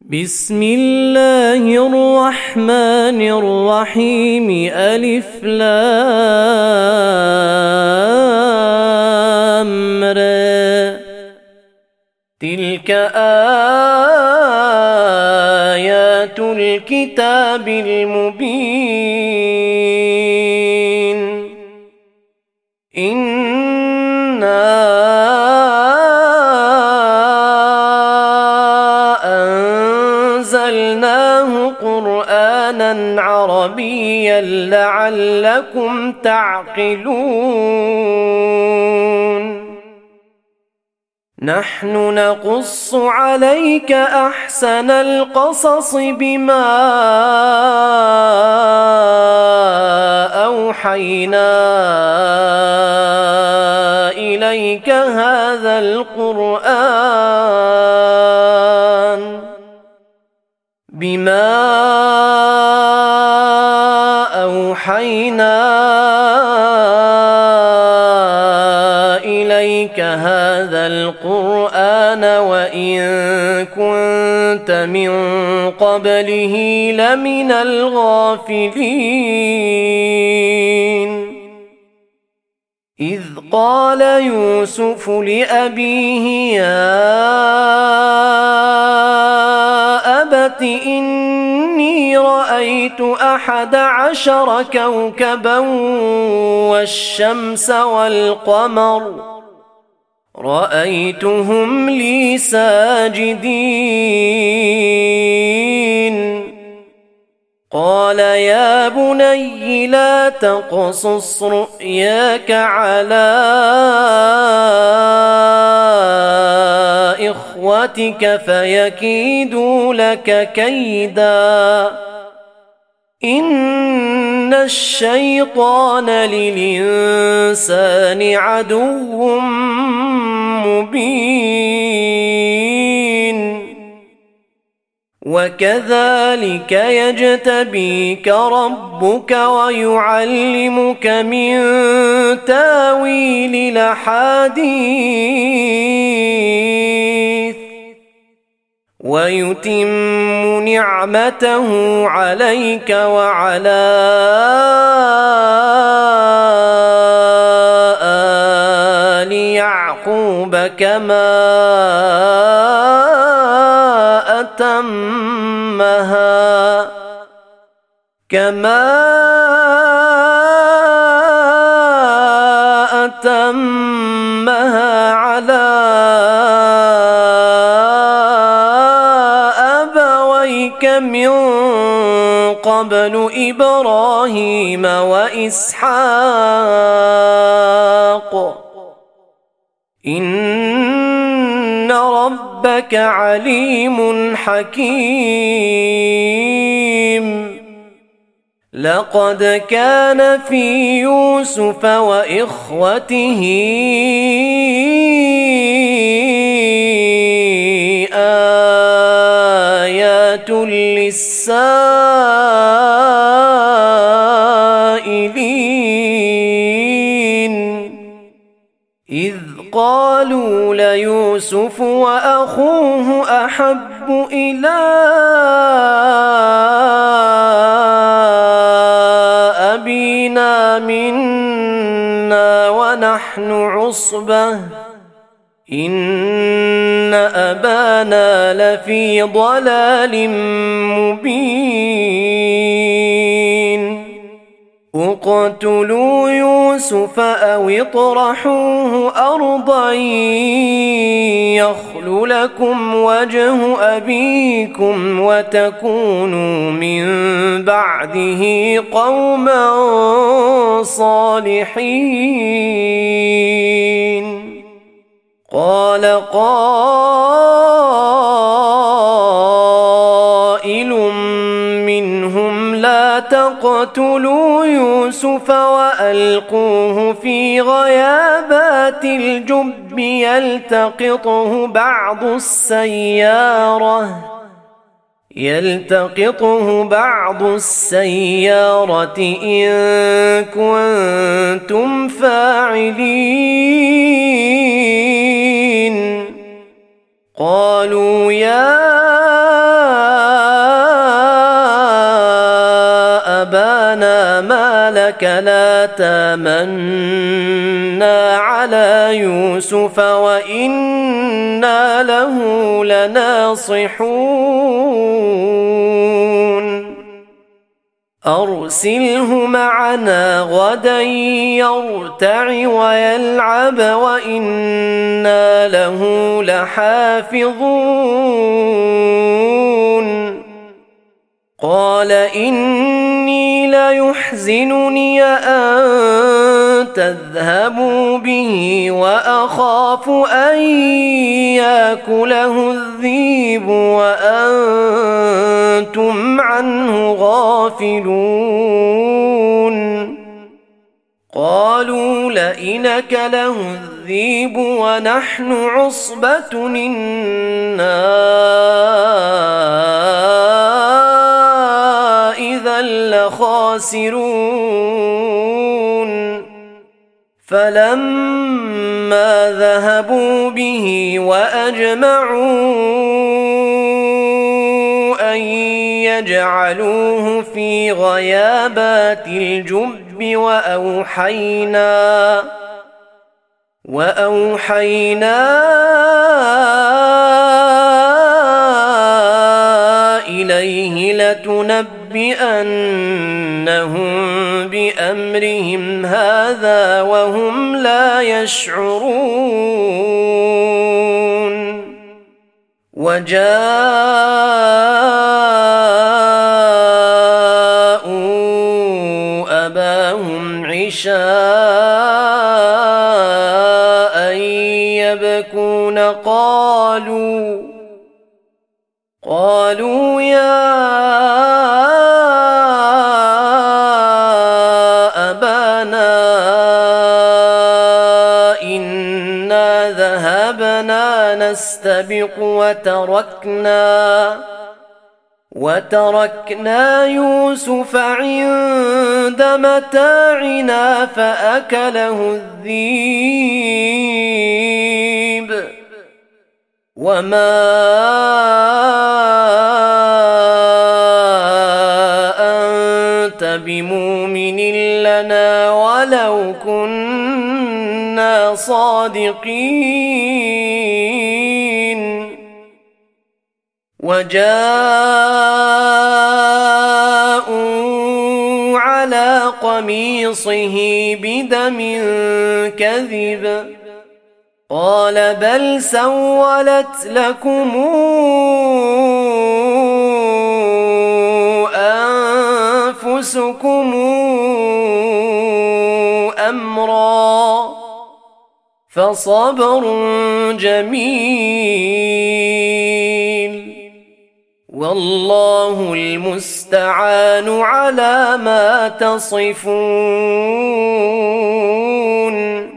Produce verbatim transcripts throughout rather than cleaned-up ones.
بسم الله الرحمن الرحيم ألف لام را تلك آيات الكتاب المبين إنا أنزلناه قرآنا عربيا لعلكم تعقلون نحن نقص عليك أحسن القصص بما أوحينا إليك هذا القرآن بما أوحينا إليك هذا القرآن وإن كنت من قبله لمن الغافلين إذ قال يوسف لأبيه يا أبت إني رأيت أحد عشر كوكبا والشمس والقمر رأيتهم لي ساجدين قال يا بني لا تقصص رؤياك على إخوتك فيكيدوا لك كيدا إن الشيطان للإنسان عدو مبين وكذلك يجتبيك ربك ويعلمك من تاويل الأحاديث ويتم نعمته عليك وعلى آل يعقوب كما أتمها كما أتمها على أبويك من قبل إبراهيم وإسحاق إن ربك عليم حكيم لقد كان في يوسف وإخوته آيات للسائلين إذ قالوا ليوسف وأخوه أحب إلى أبينا منا ونحن عصبة إن أبانا لفي ضلال مبين اقتلوا يوسف أو اطرحوه أرضا يخل لكم وجه أبيكم وتكونوا من بعده قوما صالحين قال قائل منهم لا تقتلوا يوسف وألقوه في غيابات الجب يلتقطه بعض السيارة يلتقطه بعض السيارة إن كنتم فاعلين قالوا يا أبانا ما لك لا تامنا على يوسف وإنا له لناصحون أرسله معنا غدا يرتع ويلعب وإنا له لحافظون قال إني ليحزنني أن تذهبوا به وأخاف أن يأكله الذئب وأنتم عنه غافلون قالوا لئن أكله الذئب ونحن عصبة إنا إذا لخاسرون فلما ذهبوا به وأجمعوا أن يجعلوه في غيابات الجب وأوحينا وأوحينا إليه لتنبئنهم بأمرهم هذا وهم لا يشعرون وجاءوا أباهم عشاء يبكون قالوا قالوا يا أبانا إنا ذهبنا نستبق وتركنا وتركنا يوسف عند متاعنا فأكله الذئب وما أنت بمؤمن لنا ولو كنا صادقين وجاءوا على قميصه بدم كذب قال بل سولت لكم أنفسكم أمرا فصبر جميل والله المستعان على ما تصفون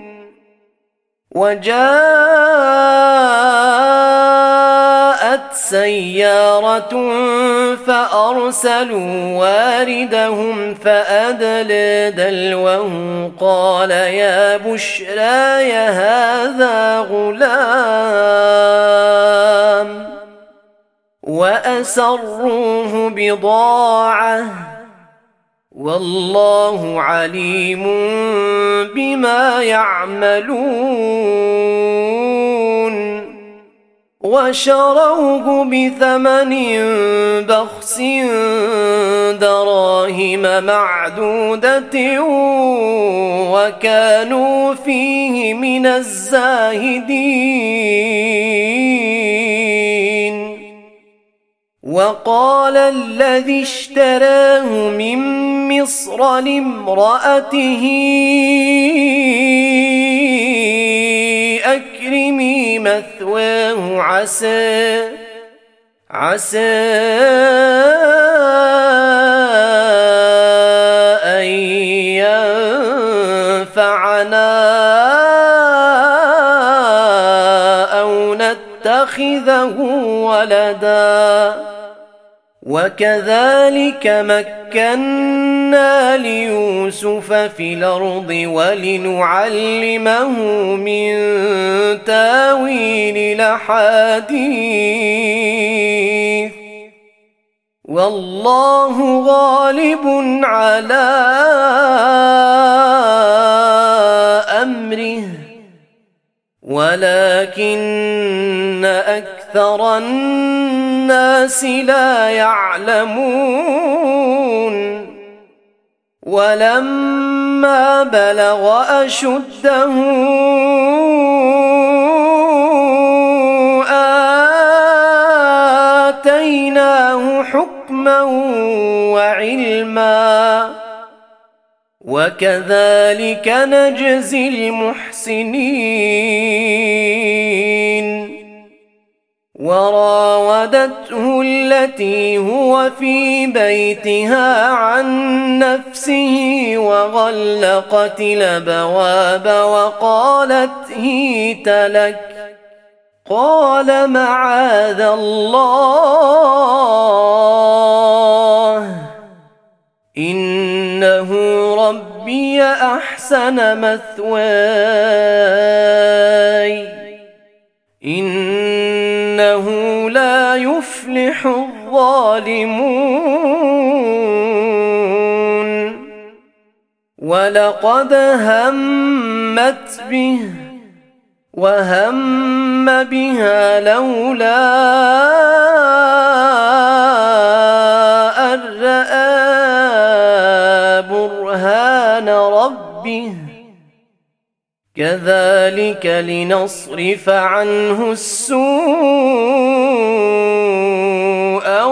وجاءت سيارة فأرسلوا واردهم فأدلى دلوه قال يا بشراي هذا غلام وأسروه بضاعة والله عليم بما يعملون وشروه بثمن بخس دراهم معدودة وكانوا فيه من الزاهدين وقال الذي اشتراه من مصر لامرأته أكرمي مثواه عسى عسى أن ينفعنا أو نتخذه ولدا وكذلك مكنا ليوسف في الأرض ولنعلمه من تاويل الأحاديث والله غالب على أمره ولكن أكثر الناس لا يعلمون ولما بلغ أشده آتيناه حكما وعلما وكذلك نجزي المحسنين وراودته التي هو في بيتها عن نفسه وغلقت الأبواب وقالت هيت لك قال معاذ الله إنه ربي أحسن مثواي إنه لا يفلح الظالمون ولقد همت به وهم بها لولا أن رأى برهان ربه كذلك لنصرف عنه السوء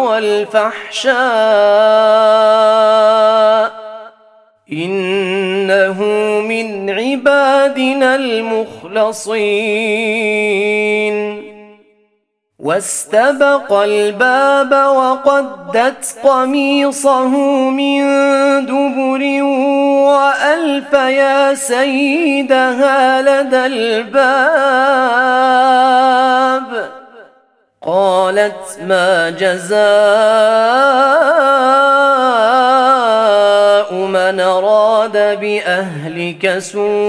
والفحشاء إنه من عبادنا المخلصين واستبق الباب وقدت قميصه من دبر وألف يا سيدها لدى الباب قالت ما جزاء من أراد بأهلك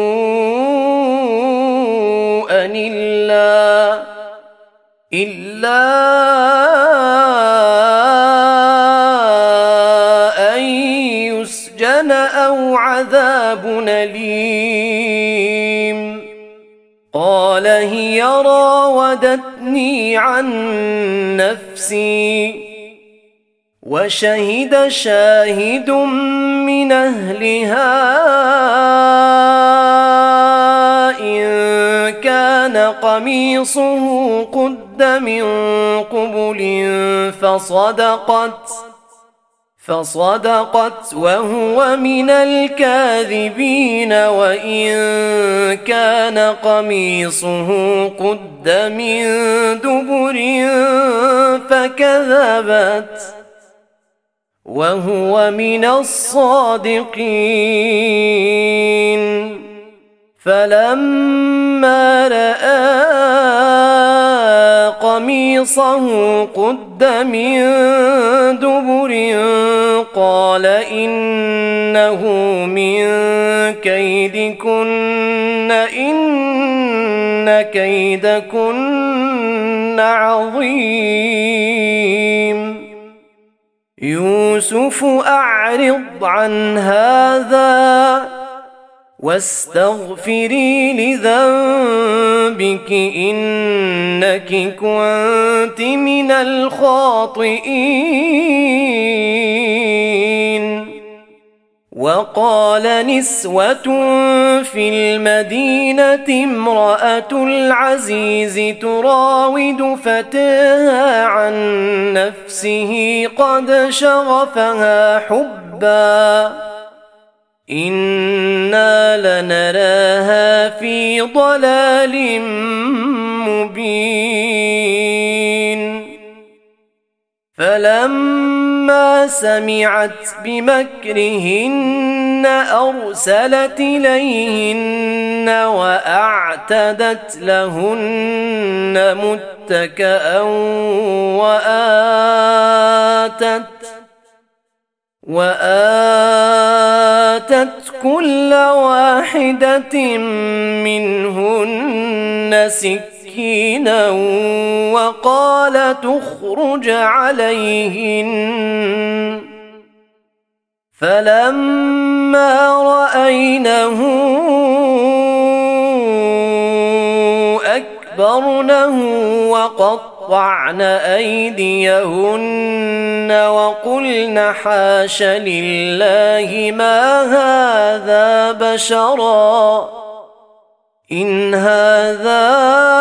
سوءا إلا إلا أن يسجن أو عذاب أليم قال هي راودتني عن نفسي وشهد شاهد من أهلها إن كان قميصه قد من قبل فصدقت فصدقت وهو من الكاذبين وإن كان قميصه قد من دبر فكذبت وهو من الصادقين فلما رأى قميصه قد من دبر قال إنه من كيدكن إن كيدكن عظيم يوسف أعرض عن هذا واستغفري لذنبك إنك كنت من الخاطئين وقال نسوة في المدينة امرأة العزيز تراود فتاها عن نفسه قد شغفها حبا إنا لنراها في ضلال مبين فلما سمعت بمكرهن أرسلت إليهن وأعتدت لهن متكأ وآتت وآتت كل واحدة منهن سكينا مسكينا وقال تخرج عليهن فلما رأينه أكبرنه وقطعن أيديهن وقلن حاش لله ما هذا بشرا إن هذا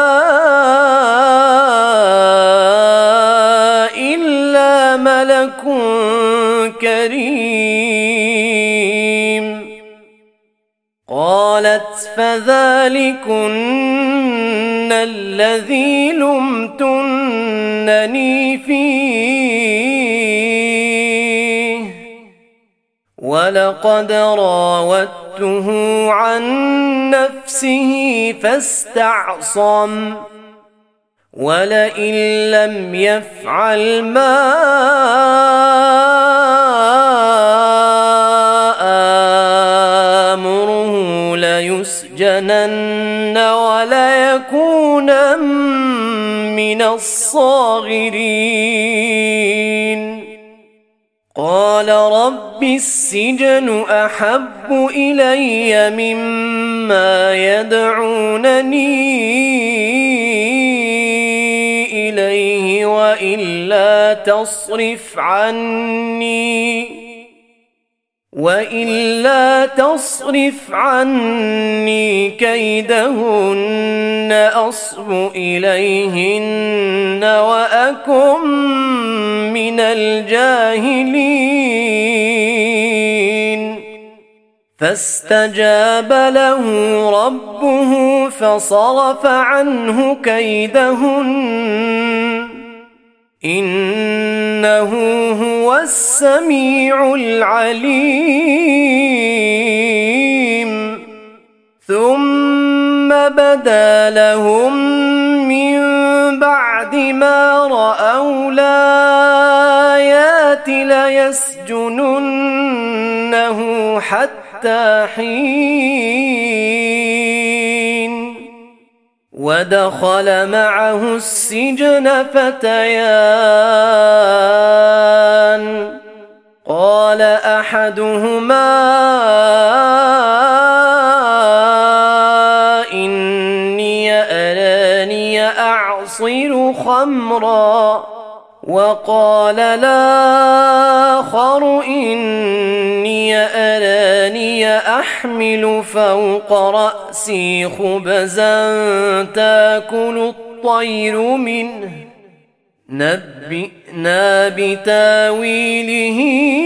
إلا ملك كريم. قالت فذلكن الذي لمتنني فيه ولقد راودته عن نفسه فاستعصم ولئن لم يفعل ما آمره ليسجنن وليكونا من الصاغرين. قال رب السجن أحب إلي مما يدعونني إليه وإلا تصرف عني وإلا تصرف عني كيدهن أصب إليهن وأكن من الجاهلين. فاستجاب له ربه فصرف عنه كيدهن إنه هو السميع العليم. ثم بدا لهم من بعد ما رأوا الآيات ليسجننه حتى حين. ودخل معه السجن فتيان قال أحدهما إني أراني أعصر خمرا وقال الآخر إني أراني أحمل فوق رأسي خبزا تأكل الطير منه نبئنا بتاويله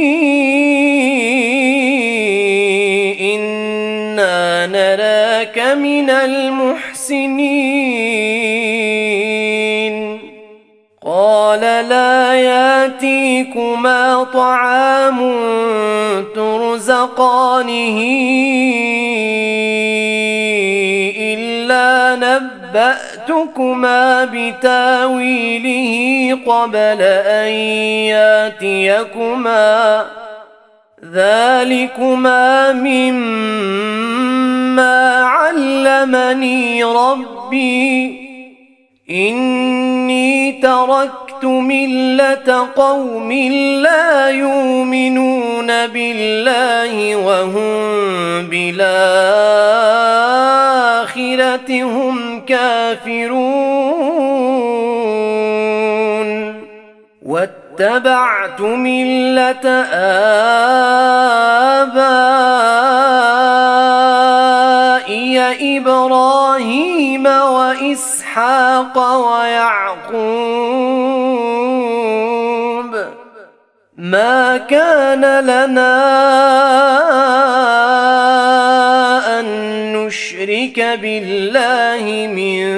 إنا نراك من المحسنين. قال لا ياتيكما طعام ترزقانه إلا نبأتكما بتاويله قبل أن ياتيكما ذلكما مما علمني ربي إني تركت ملة قوم لا يؤمنون بالله وهم بالآخرة هم كافرون واتبعت ملة آبائي إبراهيم وإسحاق ويعقوب ما كان لنا أن نشرك بالله من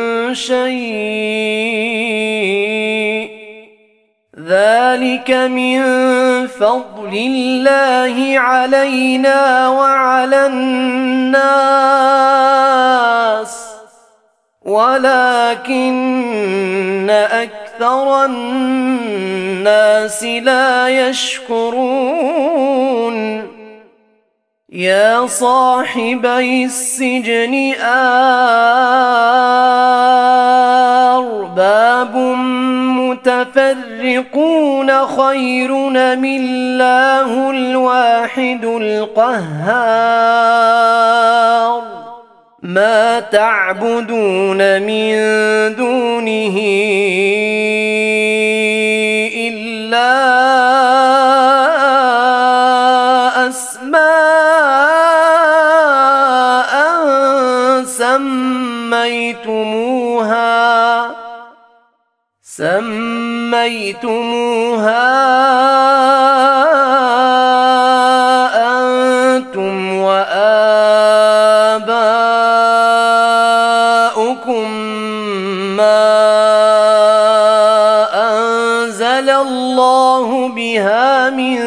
شيء ذلك من فضل الله علينا وعلى الناس ولكن أكثر الناس لا يشكرون. يا صاحبي السجن أأرباب متفرقون خير أم الله الواحد القهار ما تعبدون من دونه إلا أسماء سميتموها سميتموها أنتم وآباؤكم ما أنزل الله بها من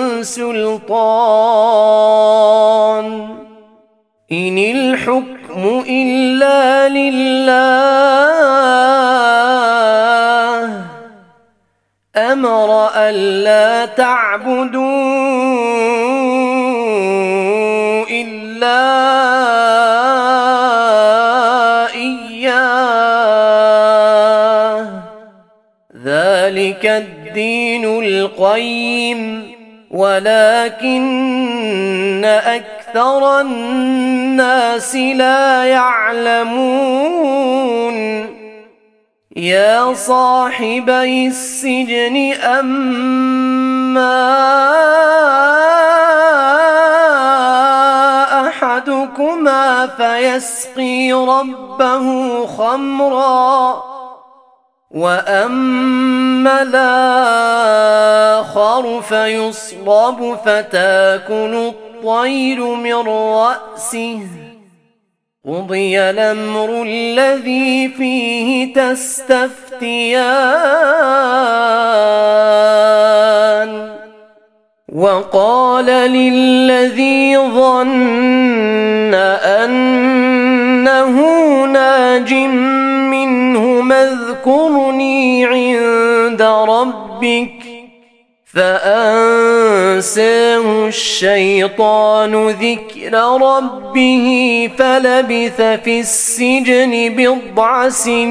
سلطان إن الحكم إلا لله أمر ألا تعبدوا إلا إياه ذلك الدين القيم ولكن أكثر الناس لا يعلمون يا صاحبي السجن أما أحدكما فيسقي ربه خمرا وأما الآخر فيصلب فتاكل الطير من رأسه قضي الأمر الذي فيه تستفتيان وقال للذي ظن أنه ناج منهما اذكرني عند ربك فأنساه الشيطان ذكر ربه فلبث في السجن بضع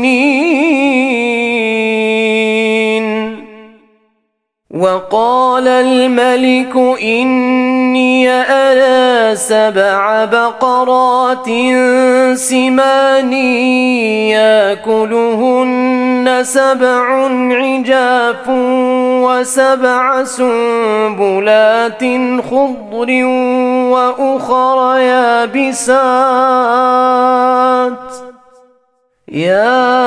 سنين وقال الملك إني أرى سبع بقرات سمان يأكلهن سبع عجاف وسبع سنبلات خضر وأخر يابسات يا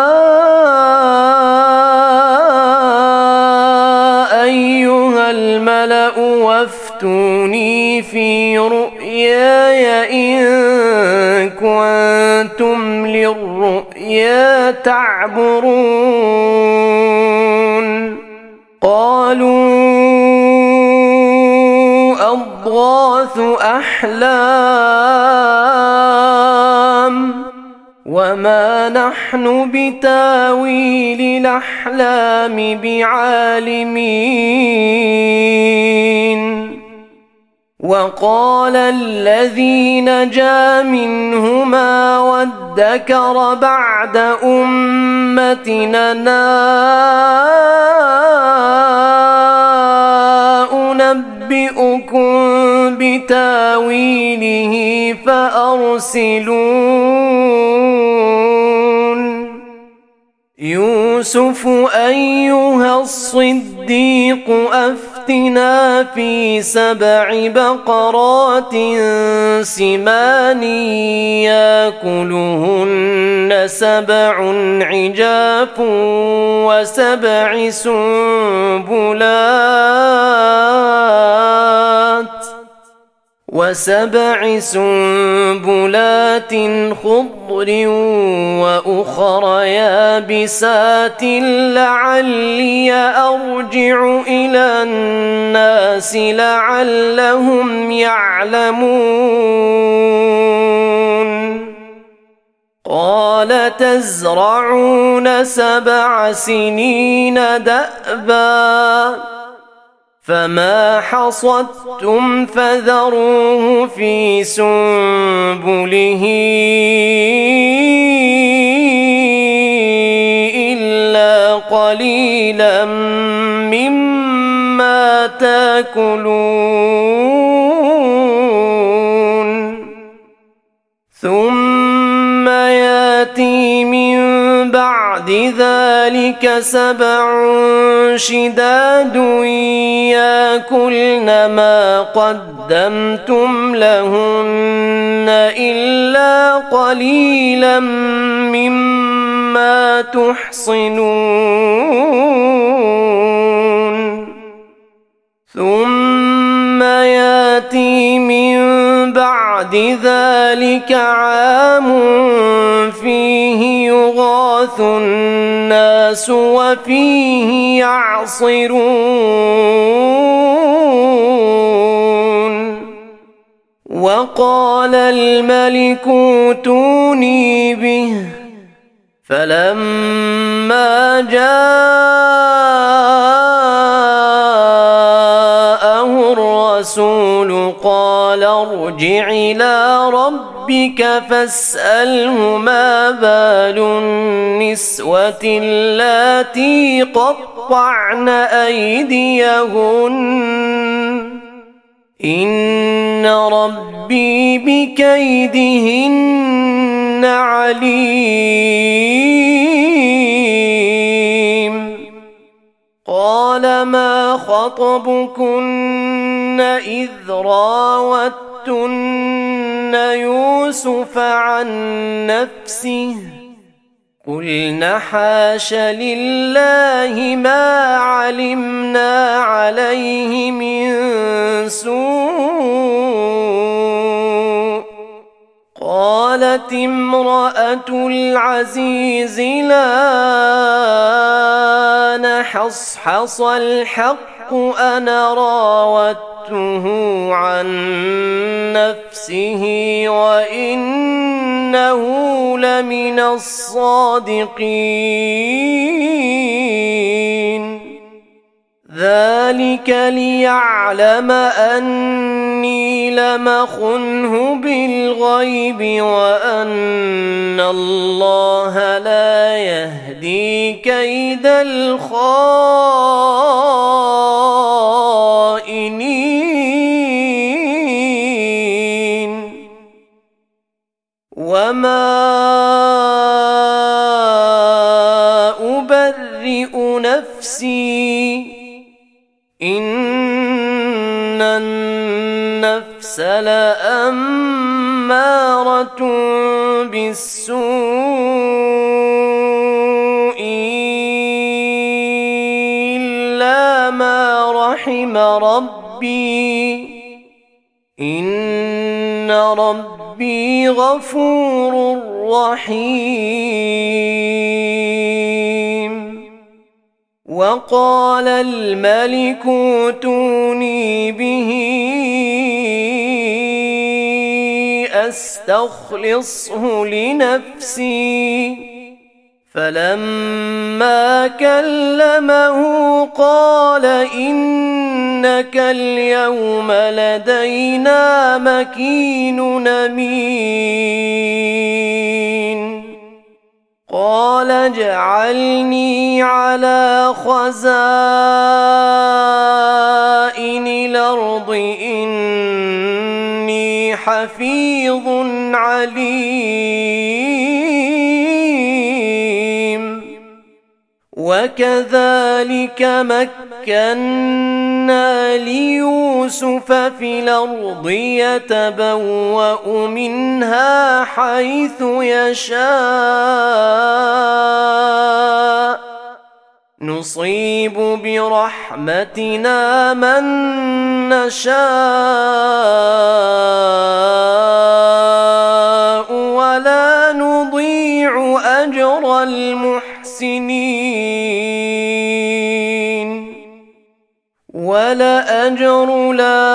أيها الملأ وافتوني في رؤياي إن كنتم للرؤيا تعبرون قالوا أضغاث أحلام وما نحن بتاويل الأحلام بعالمين وقال الذي نجا منهما وادكر بعد أمتنا أنبئكم بتاويله فأرسلون يوسف أيها الصديق أفتنا في سبع بقرات سمان يأكلهن سبع عجاف وسبع سنبلات وسبع سنبلات خضر وأخر يابسات لعلي أرجع إلى الناس لعلهم يعلمون قال تزرعون سبع سنين دأبا فما حصدتم فذروه في سنبله قليلا مما تاكلون ثم ياتي من بعد ذلك سبع شداد ياكلن ما قدمتم لهن إلا قليلا مما تحصنون ثم ياتي من بعد ذلك عام فيه يغاث الناس وفيه يعصرون وقال الملك ائتوني به فلما جاءه الرسول قال ارجع إلى ربك فاسأله ما بال النسوة اللاتي قطعن أيديهن إن ربي بكيدهن عليم قال ما خطبكن إذ راوتن يوسف عن نفسه قلن حاش لله ما علمنا عليه من سوء قالت امرأة العزيز الآن حصحص الحق أنا راودته عن نفسه وإنه لمن الصادقين ذلك ليعلم أني لم أخنه بالغيب وأن الله لا يهدي كيد الخائنين وما أبرئ نفسي إن النفس لأمارة بالسوء إلا ما رحم ربي إن ربي غفور رحيم وقال الملك ائتوني به أستخلصه لنفسي فلما كلمه قال إنك اليوم لدينا مكين أمين قال اجعلني على خزائن الأرض إني حفيظ عليم وكذلك مكنا ليوسف في الأرض يتبوأ منها حيث يشاء نصيب برحمتنا من نشاء ولا نضيع أجر المحسنين ولأجر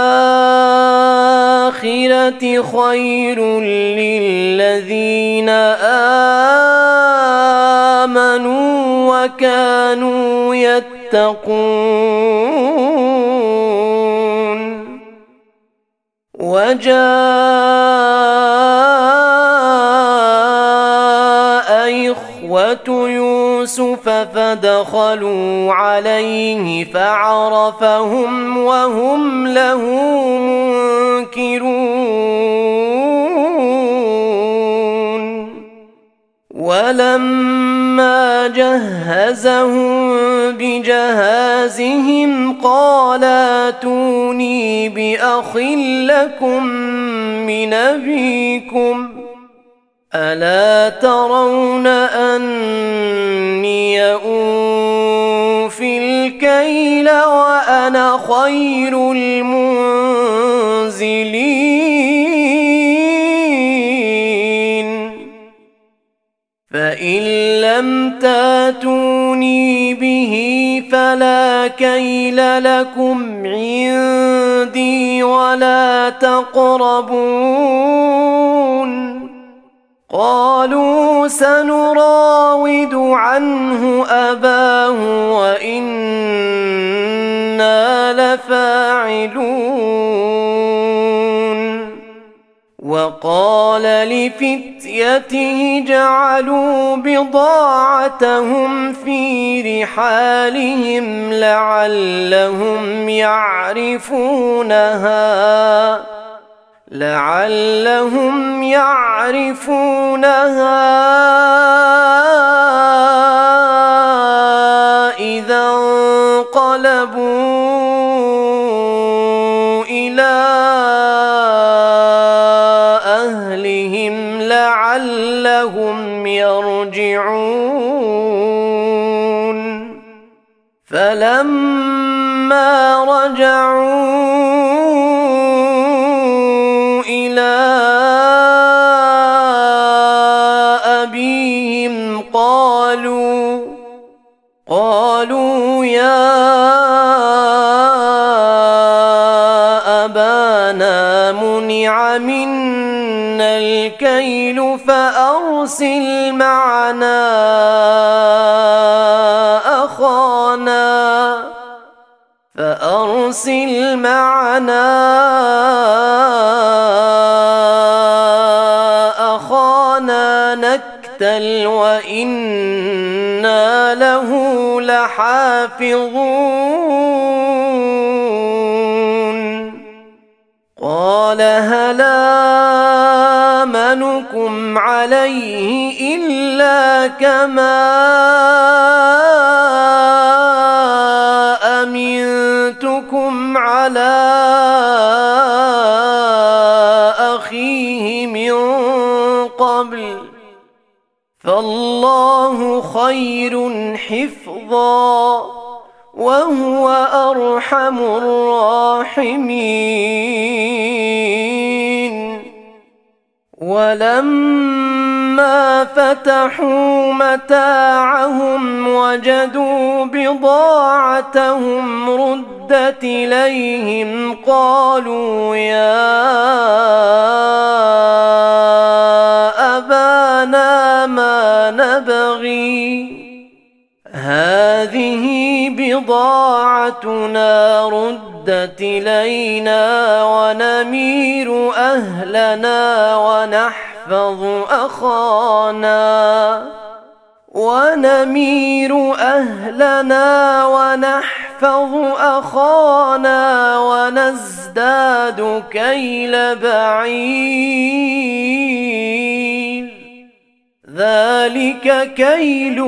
الآخرة خير للذين آمنوا وكانوا يتقون وجاء إخوة يوسف فدخلوا عليه فعرفهم وهم له منكرون ولما جهزهم بجهازهم قال ائتوني بأخ لكم من أبيكم ألا ترون أني أوفي الكيل وأنا خير المنزلين فإن لم تاتوني به فلا كيل لكم عندي ولا تقربون قالوا سنراود عنه أباه وإنا لفاعلون وقال لفتيته جعلوا بضاعتهم في رحالهم لعلهم يعرفونها لعلهم يعرفونها إذا انقلبوا إلى أهلهم لعلهم يرجعون فلما رجعوا إلى أبيهم قالوا قالوا يا أبانا منع منا الكيل فأرسل معنا أخانا فأرسل معنا أخانا نكتل وإنا له لحافظون قال هل آمنكم عليه إلا كما أمنتكم على أخيه من قبل فالله خير حفظا وهو أرحم الراحمين ولما فتحوا متاعهم وجدوا بضاعتهم ردت إليهم قالوا يا أبانا ما نبغي هذه بضاعتنا ردت إلينا ونمير أهلنا ونحفظ أخانا ونمير أهلنا ونحفظ أخانا ونزداد كيل بعير ذلك كيل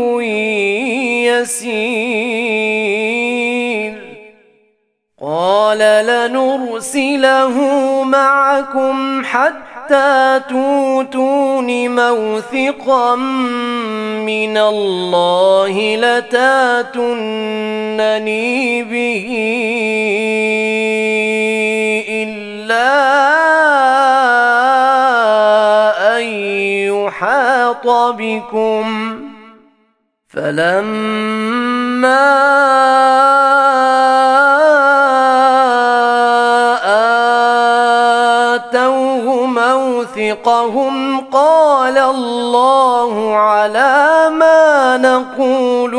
يسير قال لنرسله معكم حتى توتون موثقا من الله لتاتونني به إلا أن يحاط بكم فلما آتوه موثقهم قال الله على ما نقول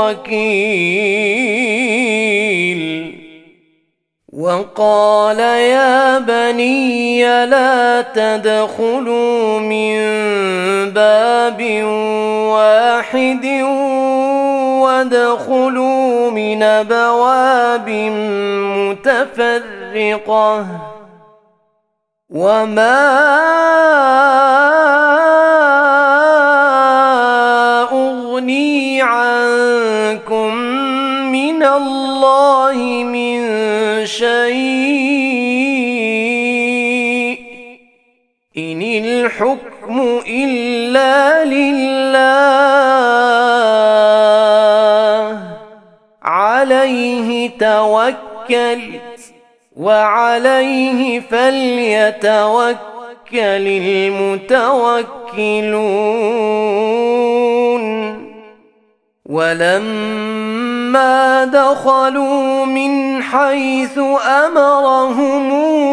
وكيل وقال يا بني لا تدخلوا من باب واحد وادخلوا من أبواب متفرقة وما أغني عنكم من الله من شيء إن الحكم إلا لله عليه توكلت وعليه فليتوكل المتوكلون ولما دخلوا من حيث أمرهم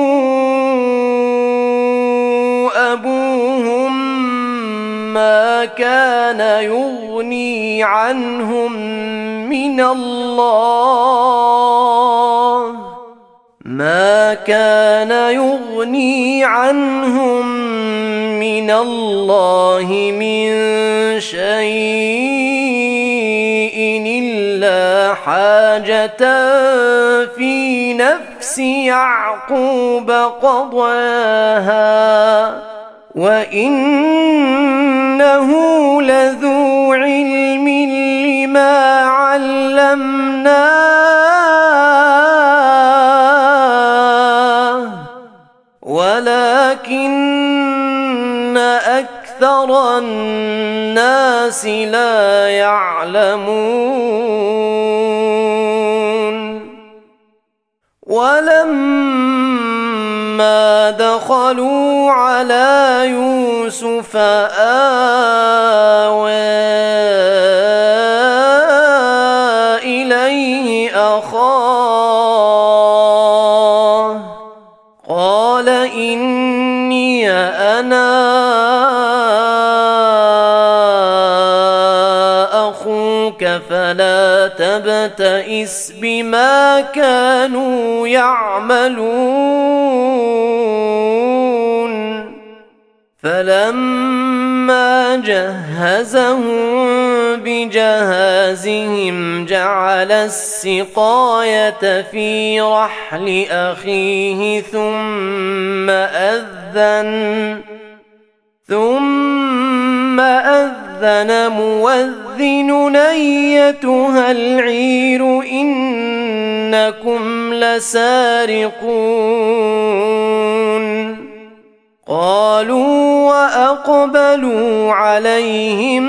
أبوهم ما كان يغني عنهم من الله ما كان يغني عنهم من الله من شيء إلا حاجة في نفس يعقوب قضاها وإنه لذو علم لما علمناه ولكن أكثر الناس لا يعلمون ولما دخلوا على يوسف آوى إليه أخاه قال إني أنا أخوك فلا تبتئس بما كانوا يعملون فلما جهزهم بجهازهم جعل السقاية في رحل أخيه ثم أذن ثم أذن مؤذن أيتها العير إنكم لسارقون قالوا وأقبلوا عليهم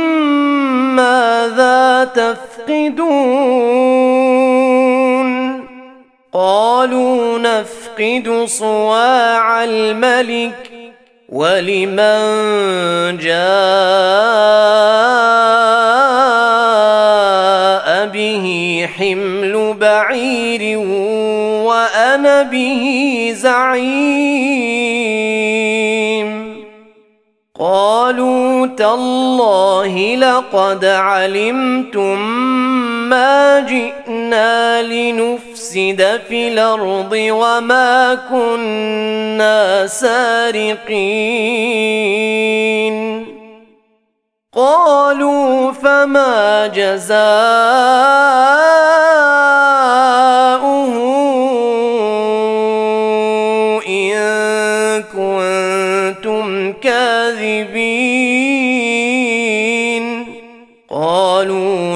ماذا تفقدون قالوا نفقد صواع الملك ولمن جاء به حمل بعير وأنا به زعيم قالوا تالله لقد علمتم ما جئنا لنفسد في الأرض وما كنا سارقين قالوا فما جزاؤه إن كنتم كاذبين قالوا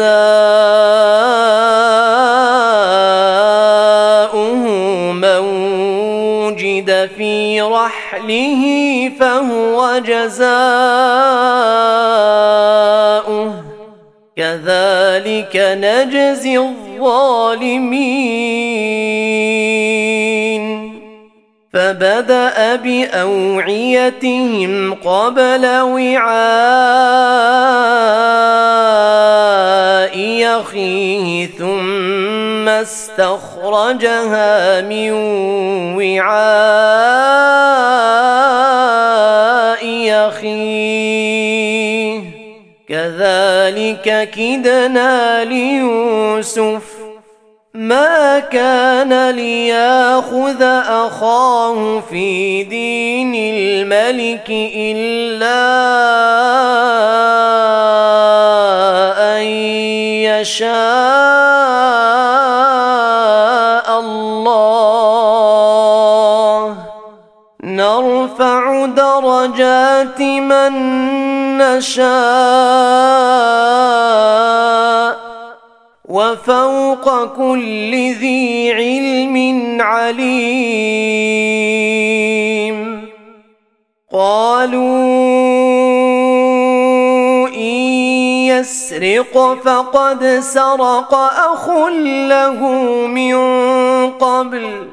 جزاؤه من وجد في رحله فهو جزاؤه كذلك نجزي الظالمين فبدأ بأوعيتهم قبل وعاء أخيه ثم استخرجها من وعاء أخيه كذلك كدنا ليوسف ما كان ليأخذ أخاه في دين الملك إلا أن درجات من نشاء وفوق كل ذي علم عليم. قالوا إن يسرق فقد سرق أخ له من قبل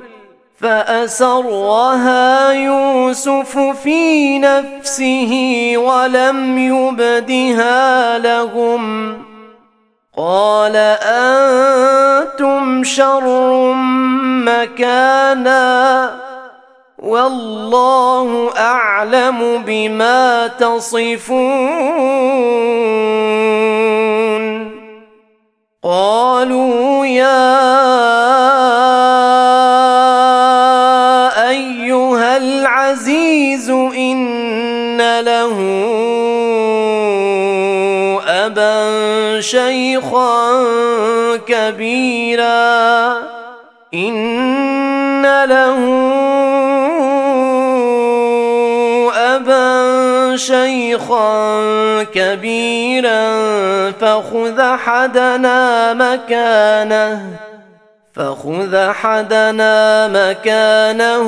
فأسرها يوسف في نفسه ولم يبدها لهم. قال أنتم شر مكانا والله أعلم بما تصفون. قالوا يا أيها العزيز إن له أبا شيخا كبيرا إن له أبا شيخا كبيرا فخذ أحدنا مكانه فخذ أحدنا مكانه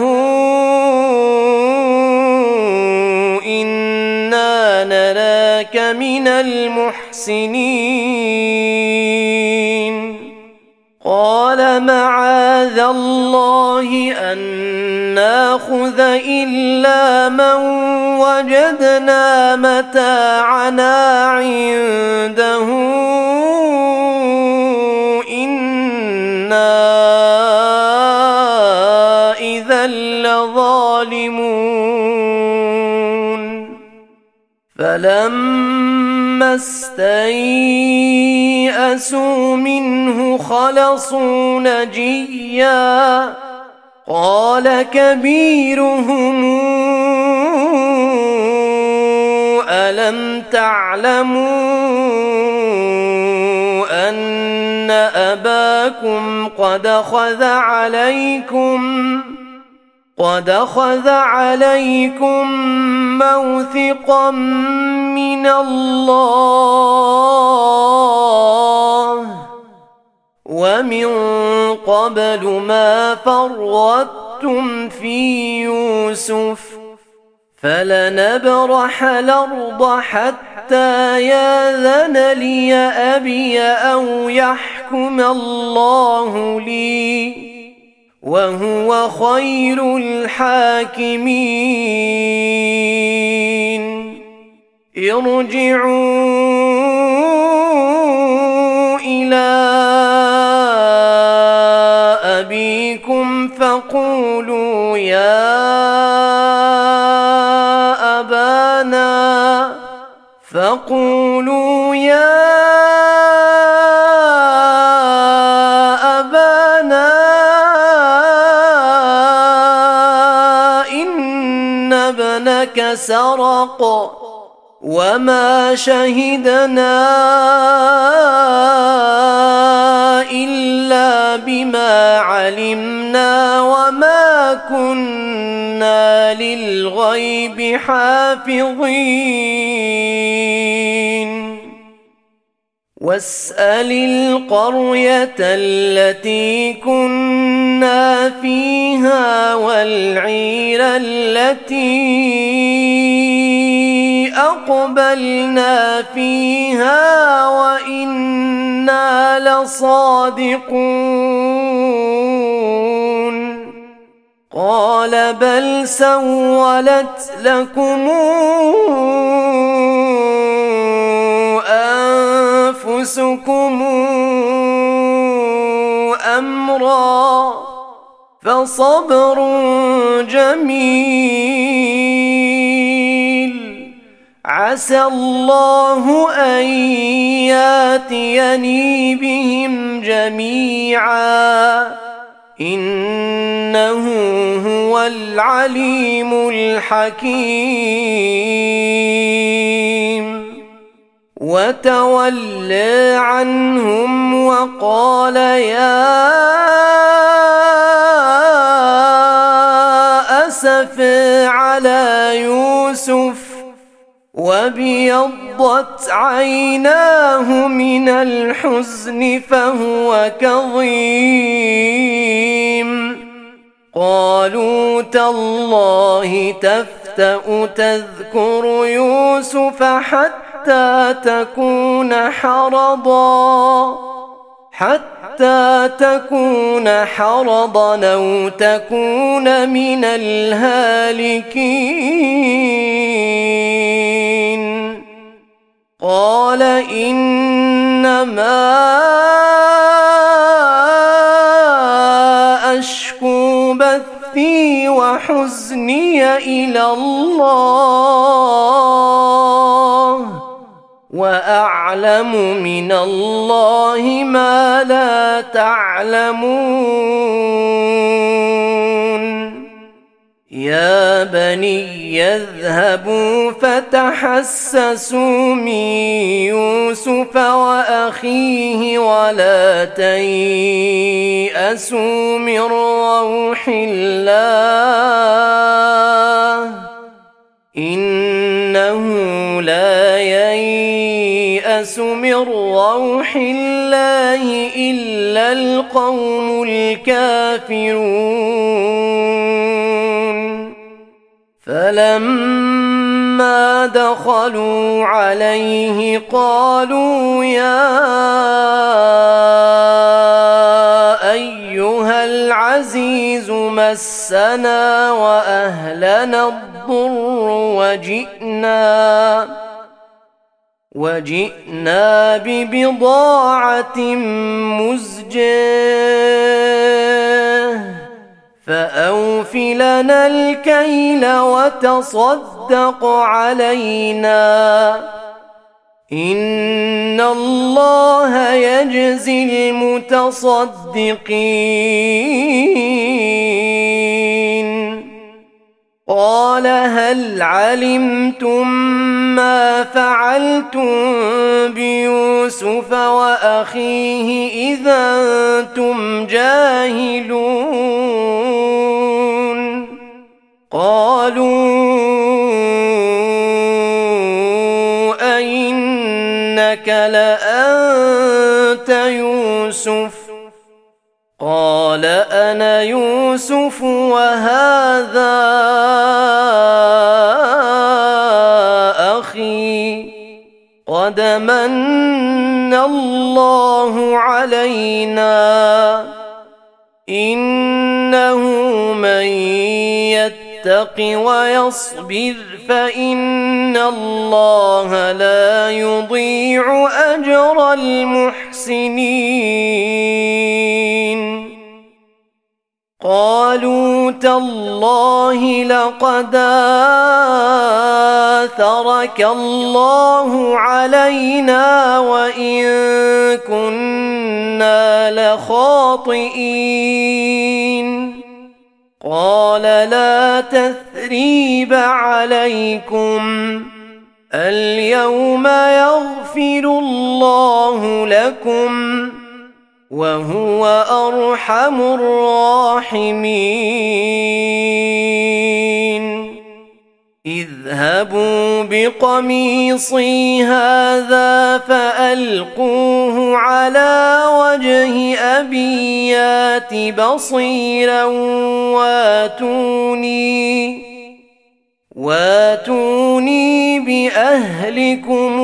إنا نراك من المحسنين. قال معاذ الله أن ناخذ إلا من وجدنا متاعنا عنده إنا إذا لظالمون. فلما استيئسوا منه خلصوا نجيا قال كبيرهم ألم تعلموا أن أباكم قد أخذ عليكم قد أخذ عليكم موثقا من الله ومن قبل ما فرطتم في يوسف فلنبرح الأرض حتى يأذن لي أبي أو يحكم الله لي وهو خير الحاكمين. ارجعوا إلى أبيكم فقولوا يا أبانا فقولوا يا أبانا إن ابنك سرق وما شهدنا إلا بما علمنا وما كنا للغيب حافظين. واسأل القرية التي كنا فيها والعير التي أقبلنا فيها وإنا لصادقون. قال بل سولت لكم أنفسكم أمرا فصبر جميل عسى الله أن ياتيني بهم جميعا إنه هو العليم الحكيم. وتولى عنهم وقال يا أسفا على يوسف وابيضت عيناه من الحزن فهو كظيم قالوا تالله تفتأ تذكر يوسف حتى تكون حرضا حتى تكون حرضا أو تكون من الهالكين قال إنما أشكو بثي وحزني إلى الله وأعلم من الله ما لا تعلمون يا بني اذهبوا فتحسسوا من يوسف وأخيه ولا تيأسوا من روح الله إنه لا ييأس من روح الله إلا القوم الكافرون فلما دخلوا عليه قالوا يا أيها العزيز مسنا وأهلنا الضر وجئنا وجئنا ببضاعة مزجاة فأوف لنا الكيل وتصدق علينا إن الله يجزي المتصدقين قال هل علمتم ما فعلتم بيوسف وأخيه إذا أنتم جاهلون قالوا أئنك لأنت يوسف قال أنا يوسف وهذا أخي قد من الله علينا إنه من يتق ويصبر فإن الله لا يضيع أجر المحسنين قالوا تالله لقد آثرك الله علينا وإن كنا لخاطئين قال لا تثريب عليكم اليوم يغفر الله لكم وهو أرحم الراحمين اذهبوا بقميصي هذا فألقوه على وجه أبي يات بصيرا واتوني واتوني بأهلكم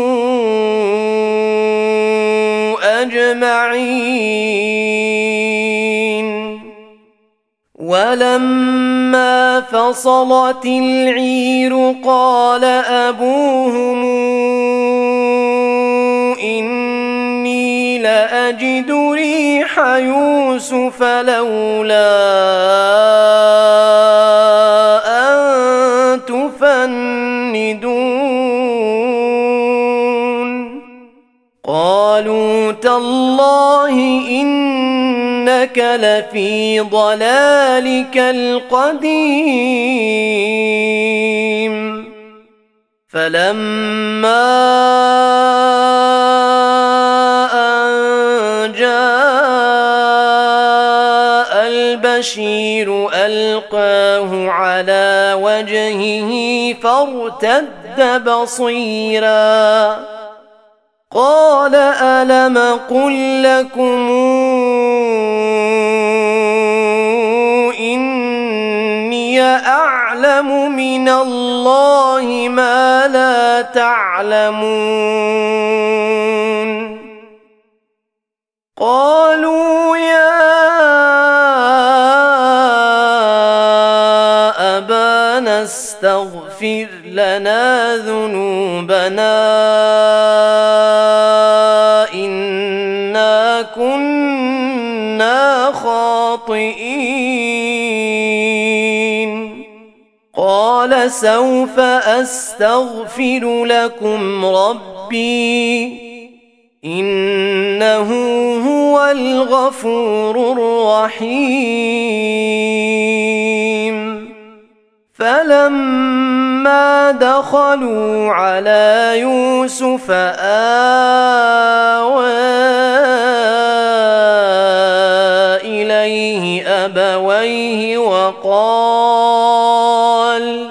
أجمعين ولما فصلت العير قال أبوهم إني لأجد ريح يوسف لولا أن تفندون قالوا تالله إنك لفي ضلالك القديم فلما أن جاء البشير ألقاه على وجهه فارتد بصيرا قال ألم قل لكم إني أعلم من الله ما لا تعلمون قالوا يا أبانا استغفر لنا ذنوبنا إنا كنا خاطئين قال سوف أستغفر لكم ربي إنه هو الغفور الرحيم فلما دخلوا على يوسف آوى إليه أبويه وقال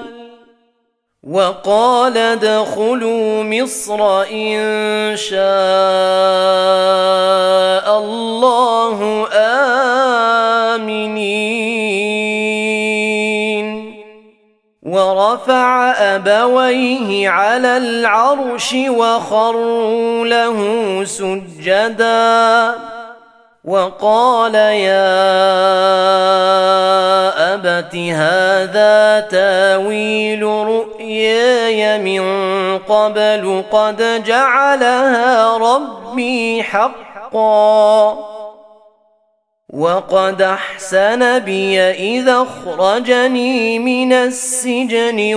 وقال ادخلوا مصر إن شاء الله آمنين ورفع أبويه على العرش وخروا له سجدا وقال يا أبت هذا تاويل رؤياي من قبل قد جعلها ربي حقا وقد أحسن بي إذا أخرجني من السجن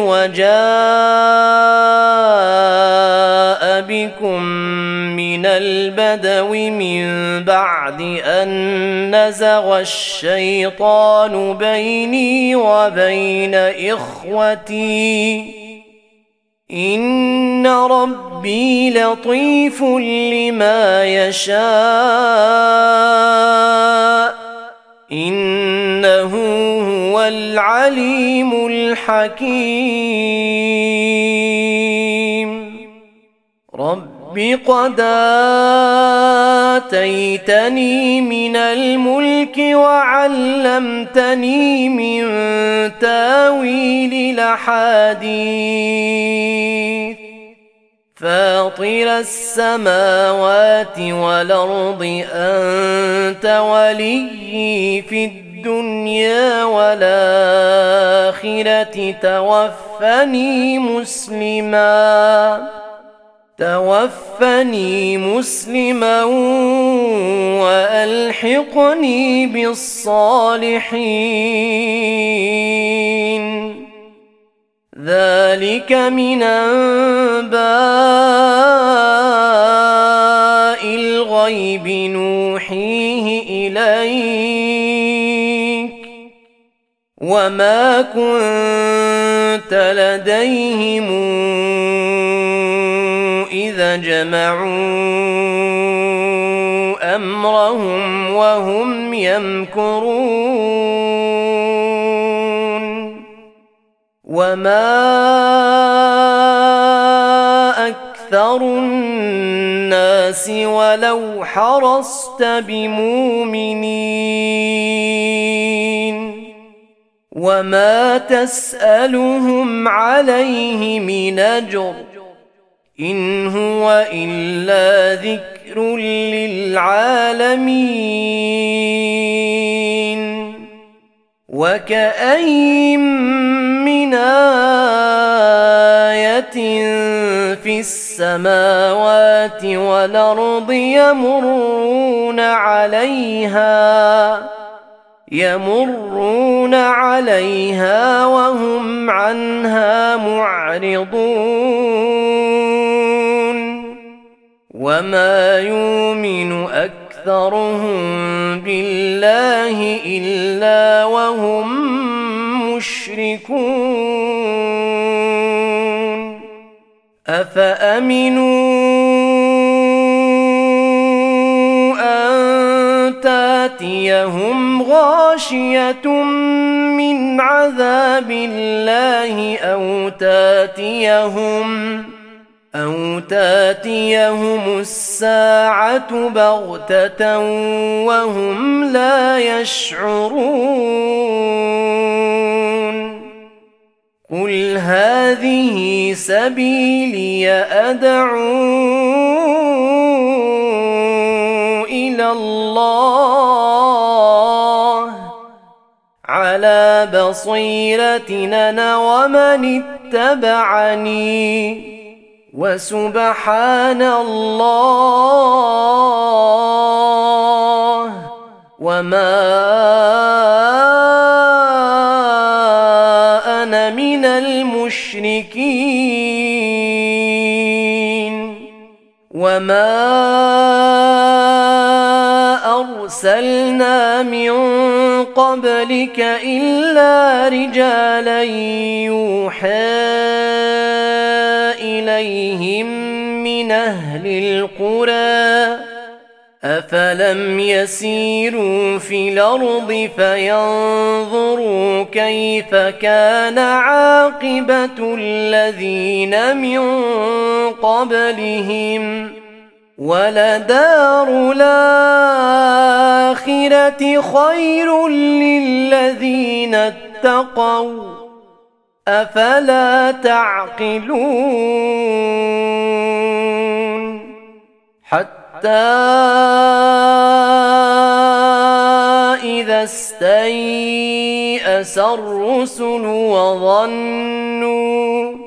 وجاء بكم من البدو من بعد أن نزغ الشيطان بيني وبين إخوتي إن ربي لطيف لما يشاء إنه هو العليم الحكيم رب قد آتيتني من الملك وعلمتني من تاويل الأحاديث فاطر السماوات والأرض أنت وليي في الدنيا والآخرة توفني مسلما توفني مسلما وألحقني بالصالحين ذلك من أنباء الغيب نوحيه إليك وما كنت لديهم إذا جمعوا أمرهم وهم يمكرون وما أكثر الناس ولو حرصت بمؤمنين وما تسألهم عليه من أجر إن هو إلا ذكر للعالمين وكأين من آية في السماوات والأرض يمرون عليها يمرون عليها وهم عنها معرضون وما يؤمن أكثرهم بالله إلا وهم مشركون أفأمنوا أن تأتيهم تأتيهم غاشية من عذاب الله أو تأتيهم أو تأتيهم الساعة بغتة وهم لا يشعرون قل هذه سبيلي أدعو إلى الله على بصيرة أنا ومن اتبعني وسبحان الله وما أنا من المشركين وما أرسلنا من قبلك إلا رجالا يوحى إليهم من أهل القرى أفلم يسيروا في الأرض فينظروا كيف كان عاقبة الذين من قبلهم ولدار الآخرة خير للذين اتقوا أفلا تعقلون حتى إذا استيأس الرسل وظنوا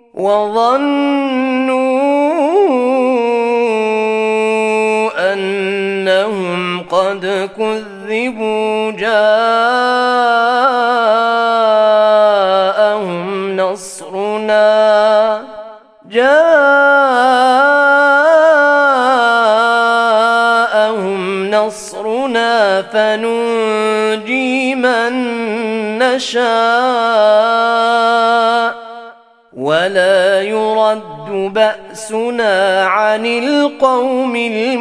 وظنوا أنهم قد كذبوا جاءهم نصرنا جاءهم نصرنا فننجي من نشاء ولا يرد بأسنا عن القوم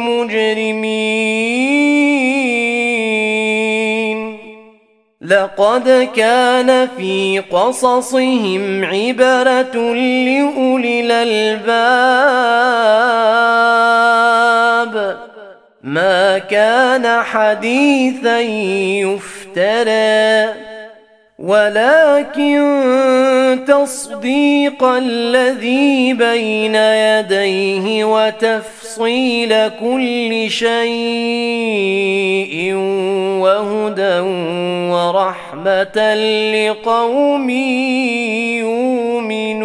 المجرمين لقد كان في قصصهم عبرة لأولي الألباب ما كان حديثا يفترى ولكن تصديق الذي بين يديه وتفصيل كل شيء وهدى ورحمة لقوم يؤمنون.